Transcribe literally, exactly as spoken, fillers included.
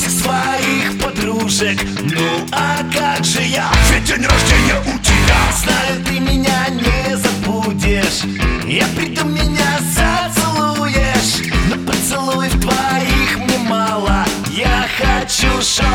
всех своих подружек. Ну а как же я? Ведь день рождения у тебя. Знаю, ты меня не забудешь. Я приду, меня зацелуешь. Но поцелуев твоих мне мало. Я хочу, чтоб